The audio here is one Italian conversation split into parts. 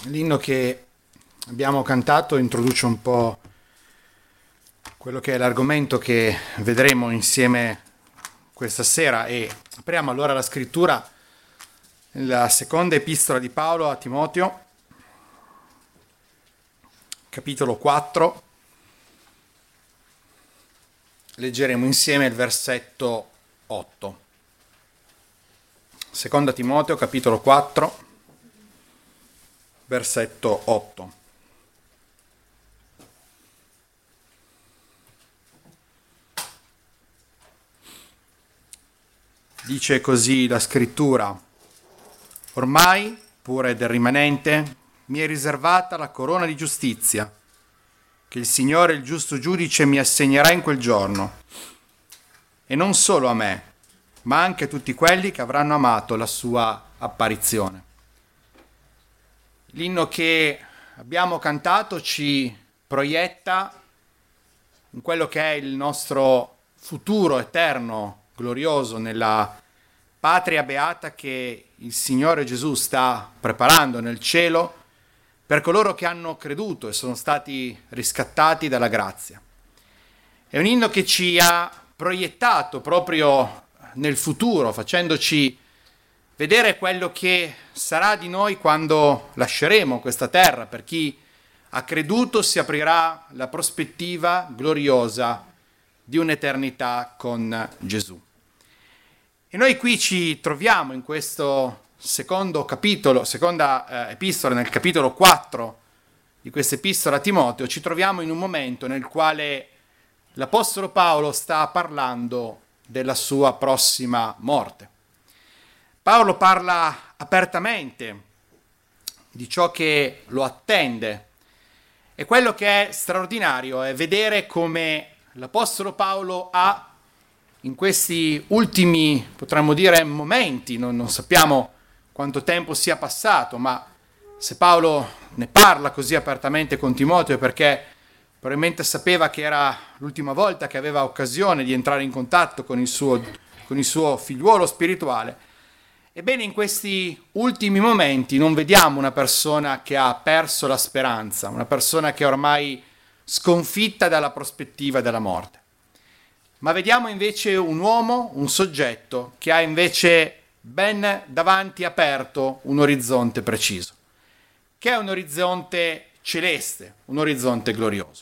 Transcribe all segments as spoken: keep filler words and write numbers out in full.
L'inno che abbiamo cantato introduce un po' quello che è l'argomento che vedremo insieme questa sera e apriamo allora la scrittura nella seconda epistola di Paolo a Timoteo, capitolo quattro. Leggeremo insieme il versetto otto. Seconda Timoteo, capitolo quattro, versetto otto. Dice così la scrittura: ormai, pure del rimanente, mi è riservata la corona di giustizia, che il Signore, il giusto giudice, mi assegnerà in quel giorno, e non solo a me, ma anche a tutti quelli che avranno amato la sua apparizione. L'inno che abbiamo cantato ci proietta in quello che è il nostro futuro eterno, glorioso, nella patria beata che il Signore Gesù sta preparando nel cielo per coloro che hanno creduto e sono stati riscattati dalla grazia. È un inno che ci ha proiettato proprio nel futuro, facendoci vedere quello che sarà di noi quando lasceremo questa terra. Per chi ha creduto si aprirà la prospettiva gloriosa di un'eternità con Gesù. E noi qui ci troviamo in questo secondo capitolo, seconda eh, epistola, nel capitolo quattro di questa epistola a Timoteo, ci troviamo in un momento nel quale l'Apostolo Paolo sta parlando della sua prossima morte. Paolo parla apertamente di ciò che lo attende, e quello che è straordinario è vedere come l'Apostolo Paolo ha in questi ultimi, potremmo dire, momenti, non, non sappiamo quanto tempo sia passato, ma se Paolo ne parla così apertamente con Timoteo è perché probabilmente sapeva che era l'ultima volta che aveva occasione di entrare in contatto con il suo, con il suo figliuolo spirituale. Ebbene, in questi ultimi momenti non vediamo una persona che ha perso la speranza, una persona che è ormai sconfitta dalla prospettiva della morte, ma vediamo invece un uomo, un soggetto che ha invece ben davanti aperto un orizzonte preciso, che è un orizzonte celeste, un orizzonte glorioso.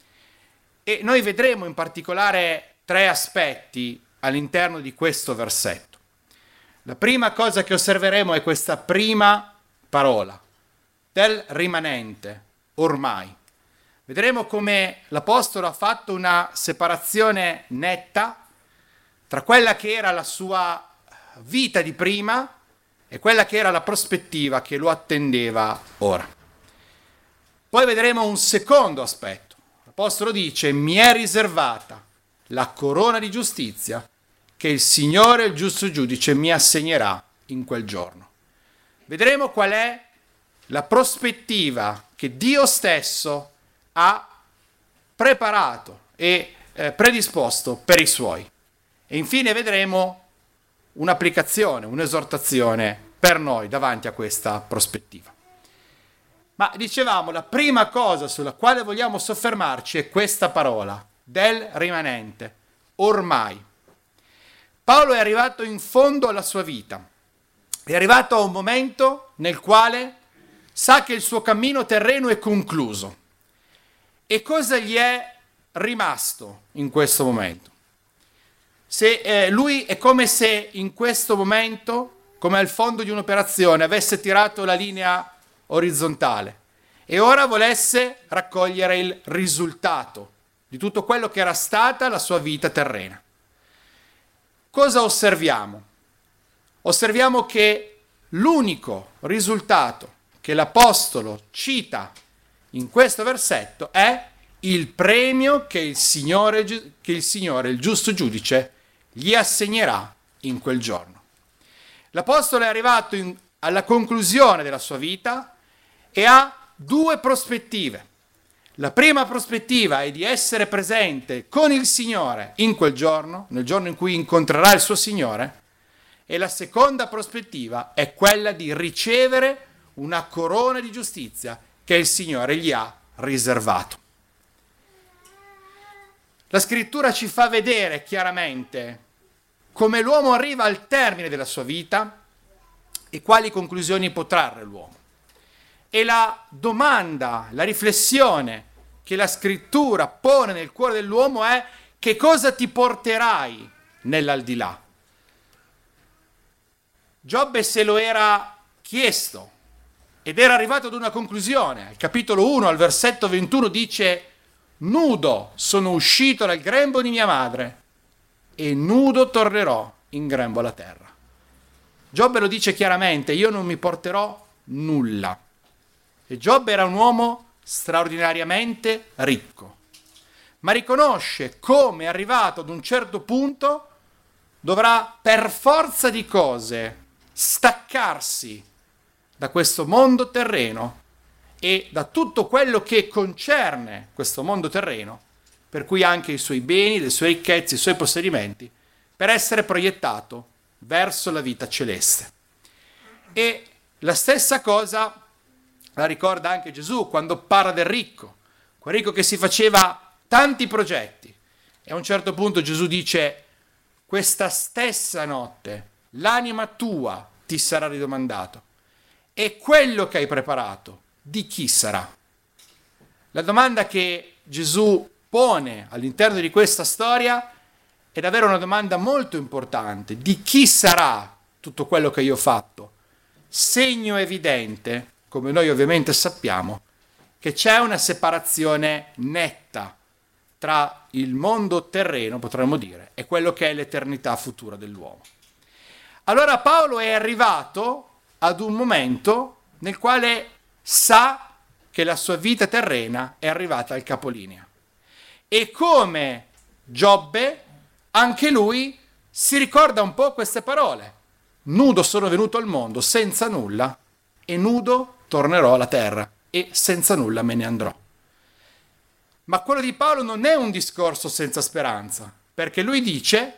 E noi vedremo in particolare tre aspetti all'interno di questo versetto. La prima cosa che osserveremo è questa prima parola, del rimanente, ormai. Vedremo come l'Apostolo ha fatto una separazione netta tra quella che era la sua vita di prima e quella che era la prospettiva che lo attendeva ora. Poi vedremo un secondo aspetto. L'Apostolo dice: mi è riservata la corona di giustizia che il Signore, il giusto giudice, mi assegnerà in quel giorno. Vedremo qual è la prospettiva che Dio stesso ha preparato e eh, predisposto per i suoi. E infine vedremo un'applicazione, un'esortazione per noi davanti a questa prospettiva. Ma dicevamo, la prima cosa sulla quale vogliamo soffermarci è questa parola, del rimanente, ormai. Paolo è arrivato in fondo alla sua vita, è arrivato a un momento nel quale sa che il suo cammino terreno è concluso. E cosa gli è rimasto in questo momento? Se eh, lui è come se in questo momento, come al fondo di un'operazione, avesse tirato la linea orizzontale e ora volesse raccogliere il risultato di tutto quello che era stata la sua vita terrena. Cosa osserviamo? Osserviamo che l'unico risultato che l'Apostolo cita in questo versetto è il premio che il Signore, che il Signore, il giusto giudice, gli assegnerà in quel giorno. L'Apostolo è arrivato in, alla conclusione della sua vita e ha due prospettive. La prima prospettiva è di essere presente con il Signore in quel giorno, nel giorno in cui incontrerà il suo Signore, e la seconda prospettiva è quella di ricevere una corona di giustizia che il Signore gli ha riservato. La scrittura ci fa vedere chiaramente come l'uomo arriva al termine della sua vita e quali conclusioni può trarre l'uomo. E la domanda, la riflessione che la scrittura pone nel cuore dell'uomo è: che cosa ti porterai nell'aldilà? Giobbe se lo era chiesto ed era arrivato ad una conclusione. Al capitolo uno, al versetto ventuno dice: nudo sono uscito dal grembo di mia madre e nudo tornerò in grembo alla terra. Giobbe lo dice chiaramente: io non mi porterò nulla. E Giobbe era un uomo straordinariamente ricco, ma riconosce come arrivato ad un certo punto dovrà per forza di cose staccarsi da questo mondo terreno e da tutto quello che concerne questo mondo terreno, per cui anche i suoi beni, le sue ricchezze, i suoi possedimenti, per essere proiettato verso la vita celeste. E la stessa cosa la ricorda anche Gesù quando parla del ricco, quel ricco che si faceva tanti progetti. E a un certo punto Gesù dice: questa stessa notte l'anima tua ti sarà ridomandato. E quello che hai preparato, di chi sarà? La domanda che Gesù pone all'interno di questa storia è davvero una domanda molto importante. Di chi sarà tutto quello che io ho fatto? Segno evidente, come noi ovviamente sappiamo, che c'è una separazione netta tra il mondo terreno, potremmo dire, e quello che è l'eternità futura dell'uomo. Allora Paolo è arrivato ad un momento nel quale sa che la sua vita terrena è arrivata al capolinea. E come Giobbe, anche lui si ricorda un po' queste parole: nudo sono venuto al mondo senza nulla e nudo tornerò alla terra e senza nulla me ne andrò. Ma quello di Paolo non è un discorso senza speranza, perché lui dice: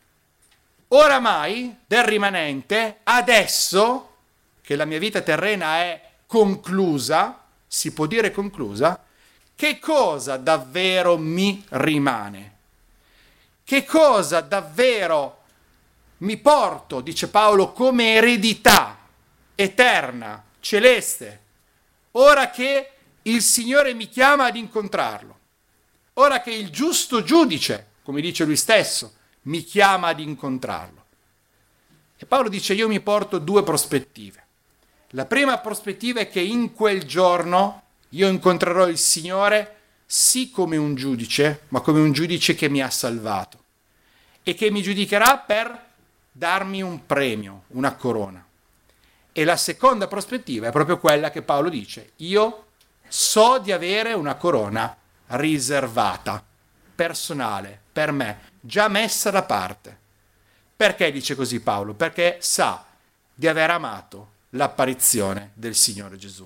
oramai del rimanente, adesso che la mia vita terrena è conclusa, si può dire conclusa, che cosa davvero mi rimane? Che cosa davvero mi porto, dice Paolo, come eredità eterna, celeste, ora che il Signore mi chiama ad incontrarlo, ora che il giusto giudice, come dice lui stesso, mi chiama ad incontrarlo. E Paolo dice: io mi porto due prospettive. La prima prospettiva è che in quel giorno io incontrerò il Signore sì come un giudice, ma come un giudice che mi ha salvato e che mi giudicherà per darmi un premio, una corona. E la seconda prospettiva è proprio quella che Paolo dice: io so di avere una corona riservata, personale, per me, già messa da parte. Perché dice così Paolo? Perché sa di aver amato l'apparizione del Signore Gesù.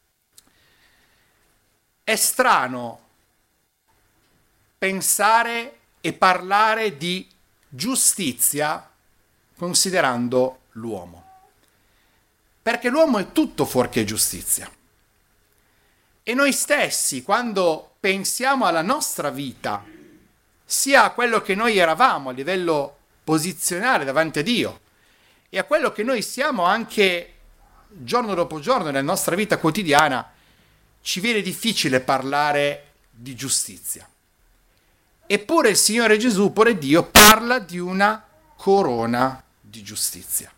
È strano pensare e parlare di giustizia considerando l'uomo, perché l'uomo è tutto fuorché giustizia. E noi stessi, quando pensiamo alla nostra vita, sia a quello che noi eravamo a livello posizionale davanti a Dio e a quello che noi siamo anche giorno dopo giorno nella nostra vita quotidiana, ci viene difficile parlare di giustizia. Eppure il Signore Gesù, pure Dio, parla di una corona di giustizia.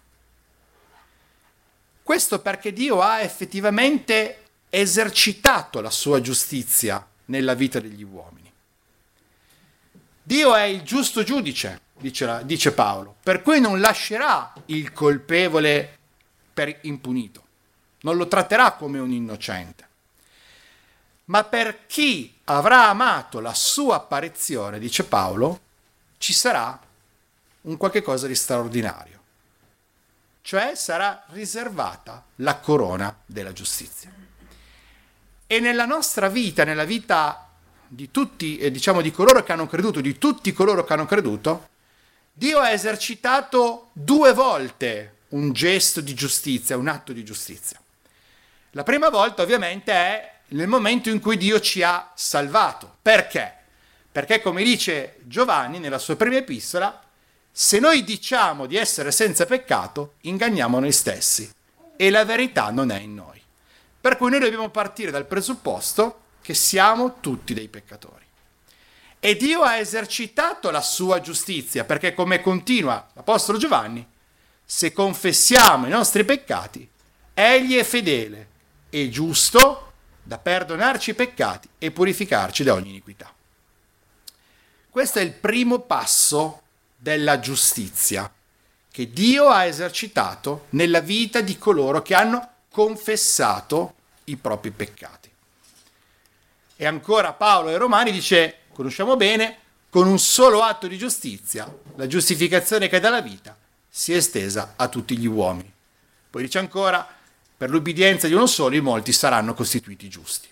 Questo perché Dio ha effettivamente esercitato la sua giustizia nella vita degli uomini. Dio è il giusto giudice, dice, dice Paolo, per cui non lascerà il colpevole per impunito, non lo tratterà come un innocente. Ma per chi avrà amato la sua apparizione, dice Paolo, ci sarà un qualche cosa di straordinario. Cioè sarà riservata la corona della giustizia. E nella nostra vita, nella vita di tutti, eh, diciamo di coloro che hanno creduto, di tutti coloro che hanno creduto, Dio ha esercitato due volte un gesto di giustizia, un atto di giustizia. La prima volta ovviamente è nel momento in cui Dio ci ha salvato. Perché? Perché come dice Giovanni nella sua prima epistola, se noi diciamo di essere senza peccato, inganniamo noi stessi e la verità non è in noi. Per cui noi dobbiamo partire dal presupposto che siamo tutti dei peccatori. E Dio ha esercitato la sua giustizia, perché come continua l'Apostolo Giovanni, se confessiamo i nostri peccati, Egli è fedele e giusto da perdonarci i peccati e purificarci da ogni iniquità. Questo è il primo passo della giustizia che Dio ha esercitato nella vita di coloro che hanno confessato i propri peccati. E ancora Paolo ai Romani dice, conosciamo bene, con un solo atto di giustizia, la giustificazione che dà la vita si è estesa a tutti gli uomini. Poi dice ancora, per l'ubbidienza di uno solo i molti saranno costituiti giusti.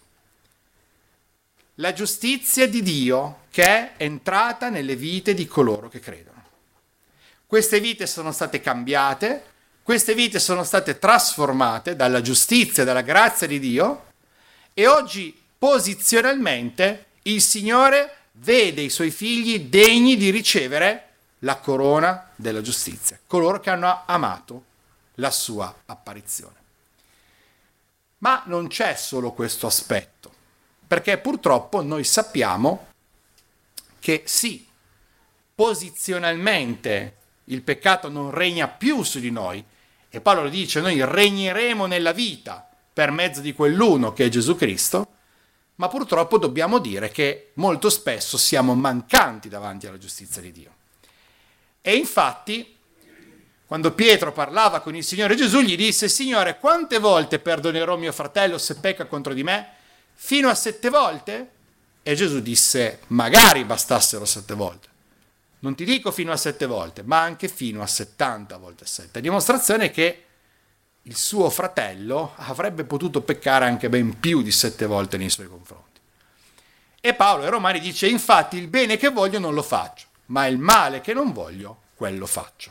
La giustizia di Dio che è entrata nelle vite di coloro che credono. Queste vite sono state cambiate, queste vite sono state trasformate dalla giustizia, dalla grazia di Dio, e oggi posizionalmente il Signore vede i suoi figli degni di ricevere la corona della giustizia, coloro che hanno amato la sua apparizione. Ma non c'è solo questo aspetto, perché purtroppo noi sappiamo che sì, posizionalmente il peccato non regna più su di noi, e Paolo lo dice, noi regneremo nella vita per mezzo di quell'uno che è Gesù Cristo, ma purtroppo dobbiamo dire che molto spesso siamo mancanti davanti alla giustizia di Dio. E infatti, quando Pietro parlava con il Signore Gesù, gli disse, Signore, quante volte perdonerò mio fratello se pecca contro di me? Fino a sette volte? E Gesù disse, magari bastassero sette volte. Non ti dico fino a sette volte, ma anche fino a settanta volte sette. A dimostrazione che il suo fratello avrebbe potuto peccare anche ben più di sette volte nei suoi confronti. E Paolo ai Romani dice, infatti il bene che voglio non lo faccio, ma il male che non voglio, quello faccio.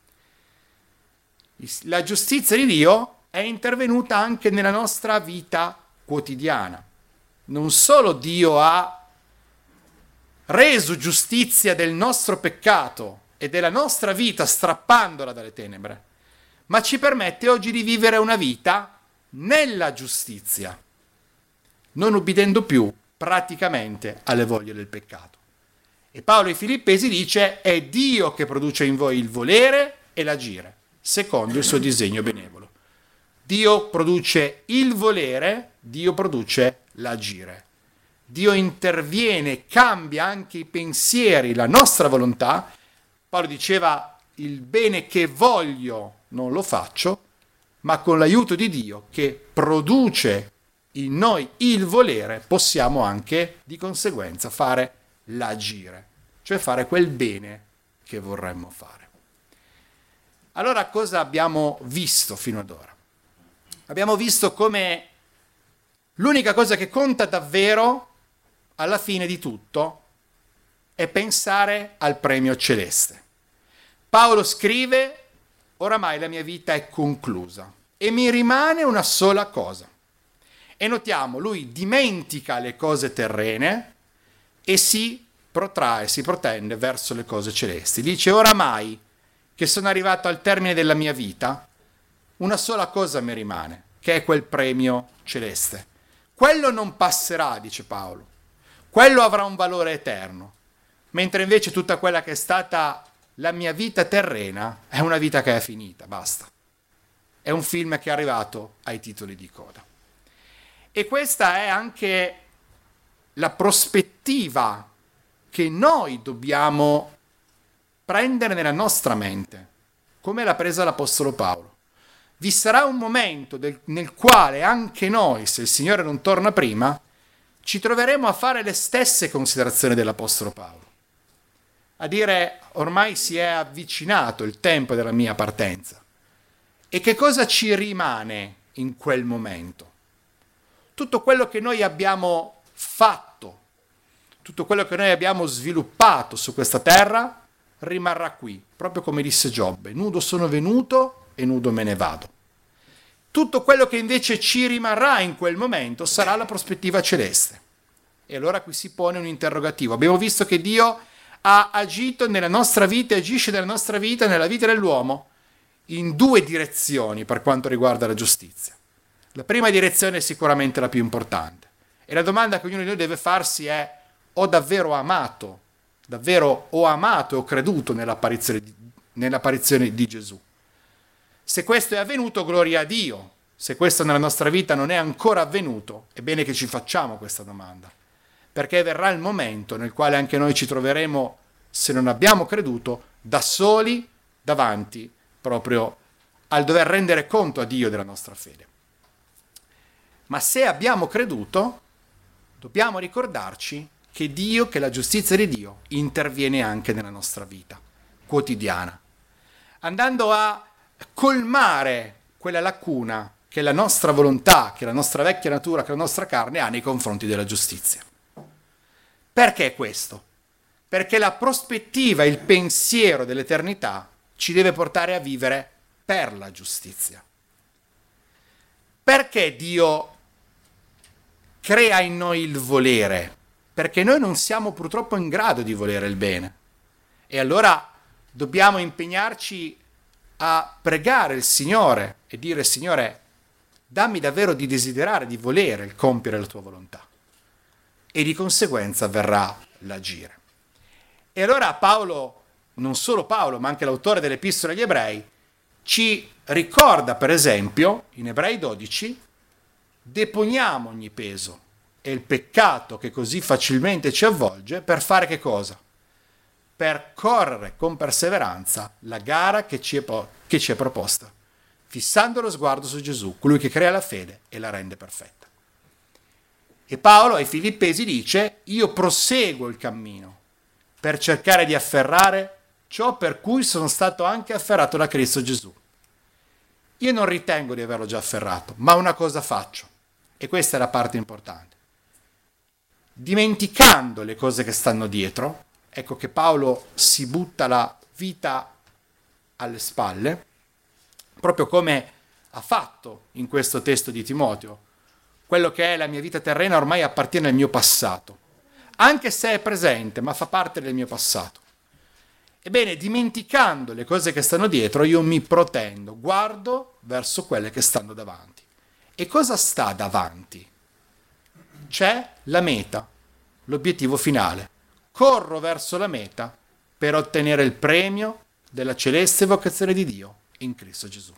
La giustizia di Dio è intervenuta anche nella nostra vita quotidiana. Non solo Dio ha reso giustizia del nostro peccato e della nostra vita strappandola dalle tenebre, ma ci permette oggi di vivere una vita nella giustizia, non ubbidendo più praticamente alle voglie del peccato. E Paolo ai Filippesi dice, è Dio che produce in voi il volere e l'agire, secondo il suo disegno benevolo. Dio produce il volere, Dio produce l'agire. Dio interviene, cambia anche i pensieri, la nostra volontà. Paolo diceva, il bene che voglio non lo faccio, ma con l'aiuto di Dio che produce in noi il volere, possiamo anche di conseguenza fare l'agire, cioè fare quel bene che vorremmo fare. Allora cosa abbiamo visto fino ad ora? Abbiamo visto come l'unica cosa che conta davvero alla fine di tutto è pensare al premio celeste. Paolo scrive, oramai la mia vita è conclusa e mi rimane una sola cosa. E notiamo, lui dimentica le cose terrene e si protrae, si protende verso le cose celesti. Dice, oramai che sono arrivato al termine della mia vita, una sola cosa mi rimane, che è quel premio celeste. Quello non passerà, dice Paolo. Quello avrà un valore eterno, mentre invece tutta quella che è stata la mia vita terrena è una vita che è finita, basta. È un film che è arrivato ai titoli di coda. E questa è anche la prospettiva che noi dobbiamo prendere nella nostra mente, come l'ha presa l'Apostolo Paolo. Vi sarà un momento del, nel quale anche noi, se il Signore non torna prima, ci troveremo a fare le stesse considerazioni dell'Apostolo Paolo. A dire, ormai si è avvicinato il tempo della mia partenza. E che cosa ci rimane in quel momento? Tutto quello che noi abbiamo fatto, tutto quello che noi abbiamo sviluppato su questa terra, rimarrà qui, proprio come disse Giobbe, nudo sono venuto e nudo me ne vado. Tutto quello che invece ci rimarrà in quel momento sarà la prospettiva celeste. E allora qui si pone un interrogativo. Abbiamo visto che Dio ha agito nella nostra vita, agisce nella nostra vita, nella vita dell'uomo, in due direzioni per quanto riguarda la giustizia. La prima direzione è sicuramente la più importante. E la domanda che ognuno di noi deve farsi è: ho davvero amato, davvero ho amato e ho creduto nell'apparizione di, nell'apparizione di Gesù? Se questo è avvenuto, gloria a Dio. Se questo nella nostra vita non è ancora avvenuto, è bene che ci facciamo questa domanda, perché verrà il momento nel quale anche noi ci troveremo, se non abbiamo creduto, da soli davanti proprio al dover rendere conto a Dio della nostra fede. Ma se abbiamo creduto, dobbiamo ricordarci che Dio, che la giustizia di Dio, interviene anche nella nostra vita quotidiana, andando a colmare quella lacuna che la nostra volontà, che la nostra vecchia natura, che la nostra carne ha nei confronti della giustizia. Perché questo? Perché la prospettiva, il pensiero dell'eternità ci deve portare a vivere per la giustizia. Perché Dio crea in noi il volere? Perché noi non siamo purtroppo in grado di volere il bene. E allora dobbiamo impegnarci a pregare il Signore e dire: Signore, dammi davvero di desiderare, di volere il compiere la tua volontà. E di conseguenza verrà l'agire. E allora Paolo, non solo Paolo, ma anche l'autore dell'Epistola agli Ebrei, ci ricorda, per esempio, in Ebrei dodici, deponiamo ogni peso e il peccato che così facilmente ci avvolge, per fare che cosa? Per correre con perseveranza la gara che ci è, po- che ci è proposta, fissando lo sguardo su Gesù, colui che crea la fede e la rende perfetta. E Paolo ai Filippesi dice: io proseguo il cammino per cercare di afferrare ciò per cui sono stato anche afferrato da Cristo Gesù. Io non ritengo di averlo già afferrato, ma una cosa faccio, e questa è la parte importante. Dimenticando le cose che stanno dietro, ecco che Paolo si butta la vita alle spalle, proprio come ha fatto in questo testo di Timoteo. Quello che è la mia vita terrena ormai appartiene al mio passato, anche se è presente, ma fa parte del mio passato. Ebbene, dimenticando le cose che stanno dietro, io mi protendo, guardo verso quelle che stanno davanti. E cosa sta davanti? C'è la meta, l'obiettivo finale. Corro verso la meta per ottenere il premio della celeste vocazione di Dio in Cristo Gesù.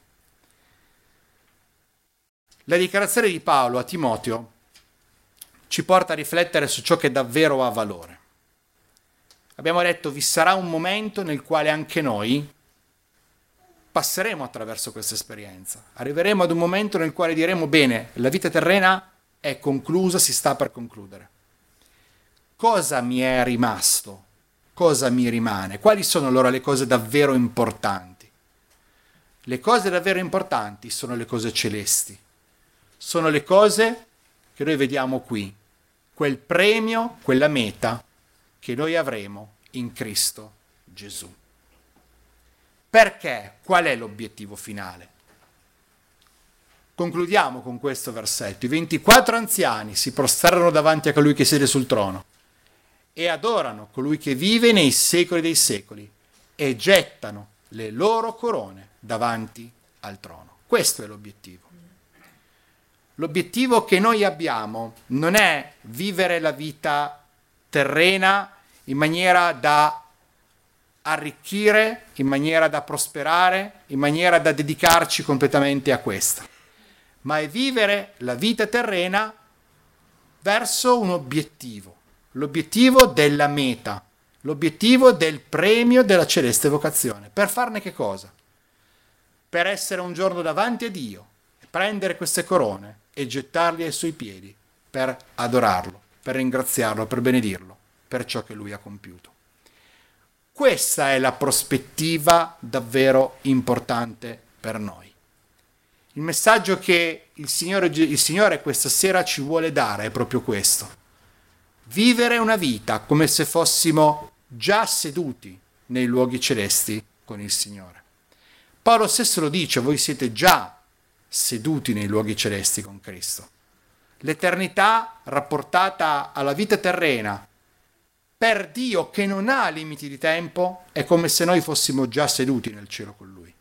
La dichiarazione di Paolo a Timoteo ci porta a riflettere su ciò che davvero ha valore. Abbiamo detto: vi sarà un momento nel quale anche noi passeremo attraverso questa esperienza. Arriveremo ad un momento nel quale diremo: bene, la vita terrena è conclusa, si sta per concludere. Cosa mi è rimasto? Cosa mi rimane? Quali sono allora le cose davvero importanti? Le cose davvero importanti sono le cose celesti. Sono le cose che noi vediamo qui, quel premio, quella meta che noi avremo in Cristo Gesù. Perché? Qual è l'obiettivo finale? Concludiamo con questo versetto. I ventiquattro anziani si prostrarono davanti a colui che siede sul trono e adorano colui che vive nei secoli dei secoli e gettano le loro corone davanti al trono. Questo è l'obiettivo. L'obiettivo che noi abbiamo non è vivere la vita terrena in maniera da arricchire, in maniera da prosperare, in maniera da dedicarci completamente a questa, ma è vivere la vita terrena verso un obiettivo, l'obiettivo della meta, l'obiettivo del premio della celeste vocazione. Per farne che cosa? Per essere un giorno davanti a Dio, prendere queste corone e gettarli ai suoi piedi per adorarlo, per ringraziarlo, per benedirlo, per ciò che lui ha compiuto. Questa è la prospettiva davvero importante per noi. Il messaggio che il Signore, il Signore questa sera ci vuole dare è proprio questo: vivere una vita come se fossimo già seduti nei luoghi celesti con il Signore. Paolo stesso lo dice: voi siete già seduti nei luoghi celesti con Cristo. L'eternità rapportata alla vita terrena per Dio, che non ha limiti di tempo, è come se noi fossimo già seduti nel cielo con Lui.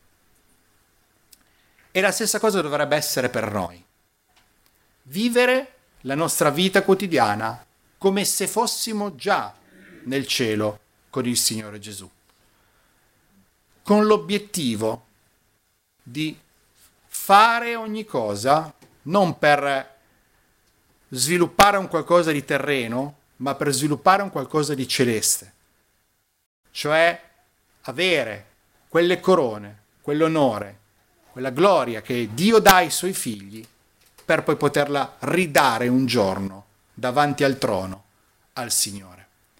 E la stessa cosa dovrebbe essere per noi. Vivere la nostra vita quotidiana come se fossimo già nel cielo con il Signore Gesù, con l'obiettivo di fare ogni cosa non per sviluppare un qualcosa di terreno, ma per sviluppare un qualcosa di celeste, cioè avere quelle corone, quell'onore, quella gloria che Dio dà ai suoi figli per poi poterla ridare un giorno davanti al trono al Signore.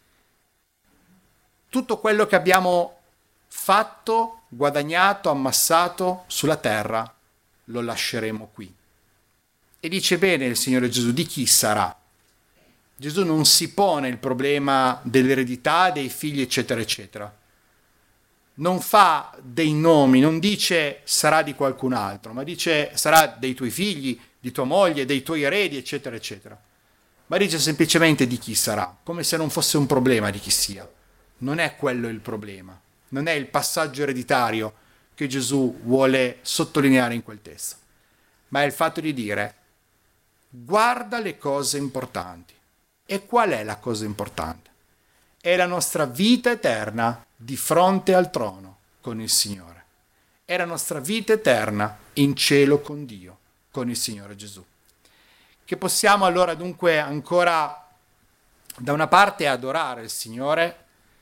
Tutto quello che abbiamo fatto, guadagnato, ammassato sulla terra, lo lasceremo qui. E dice bene il Signore Gesù, di chi sarà? Gesù non si pone il problema dell'eredità, dei figli, eccetera, eccetera. Non fa dei nomi, non dice sarà di qualcun altro, ma dice sarà dei tuoi figli, di tua moglie, dei tuoi eredi, eccetera, eccetera. Ma dice semplicemente di chi sarà, come se non fosse un problema di chi sia. Non è quello il problema, non è il passaggio ereditario che Gesù vuole sottolineare in quel testo, ma è il fatto di dire guarda le cose importanti. E qual è la cosa importante? È la nostra vita eterna di fronte al trono con il Signore. È la nostra vita eterna in cielo con Dio, con il Signore Gesù. Che possiamo allora dunque ancora da una parte adorare il Signore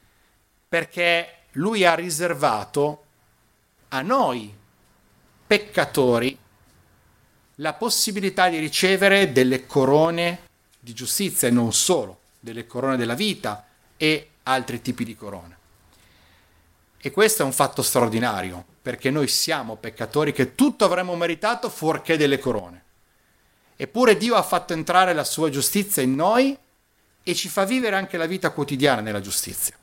perché Lui ha riservato a noi peccatori la possibilità di ricevere delle corone di giustizia e non solo, delle corone della vita e altri tipi di corone. E questo è un fatto straordinario, perché noi siamo peccatori che tutto avremmo meritato fuorché delle corone. Eppure Dio ha fatto entrare la sua giustizia in noi e ci fa vivere anche la vita quotidiana nella giustizia.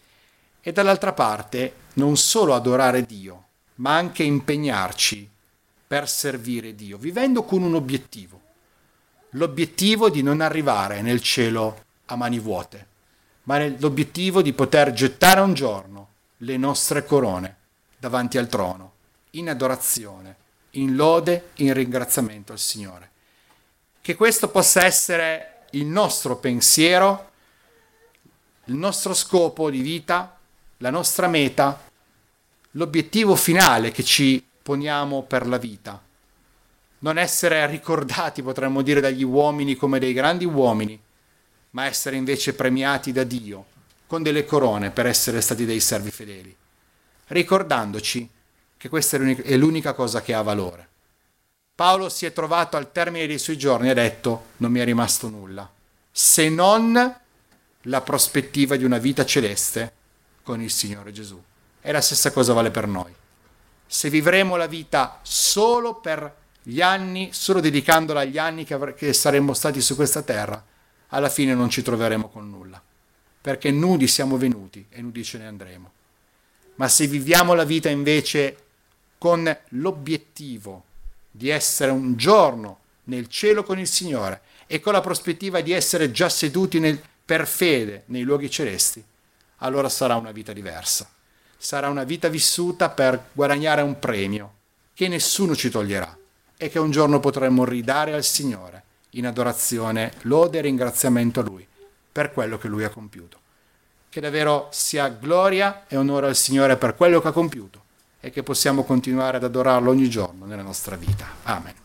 E dall'altra parte non solo adorare Dio, ma anche impegnarci per servire Dio, vivendo con un obiettivo. L'obiettivo di non arrivare nel cielo a mani vuote, ma l'obiettivo di poter gettare un giorno le nostre corone davanti al trono, in adorazione, in lode, in ringraziamento al Signore. Che questo possa essere il nostro pensiero, il nostro scopo di vita, la nostra meta, l'obiettivo finale che ci poniamo per la vita. Non essere ricordati, potremmo dire, dagli uomini come dei grandi uomini, ma essere invece premiati da Dio con delle corone per essere stati dei servi fedeli, ricordandoci che questa è l'unica cosa che ha valore. Paolo si è trovato al termine dei suoi giorni e ha detto: non mi è rimasto nulla, se non la prospettiva di una vita celeste con il Signore Gesù. E la stessa cosa vale per noi. Se vivremo la vita solo per gli anni, solo dedicandola agli anni che, avre- che saremmo stati su questa terra, alla fine non ci troveremo con nulla, perché nudi siamo venuti e nudi ce ne andremo. Ma se viviamo la vita invece con l'obiettivo di essere un giorno nel cielo con il Signore e con la prospettiva di essere già seduti nel, per fede nei luoghi celesti, allora sarà una vita diversa. Sarà una vita vissuta per guadagnare un premio che nessuno ci toglierà e che un giorno potremo ridare al Signore in adorazione, lode e ringraziamento a Lui per quello che Lui ha compiuto. Che davvero sia gloria e onore al Signore per quello che ha compiuto e che possiamo continuare ad adorarlo ogni giorno nella nostra vita. Amen.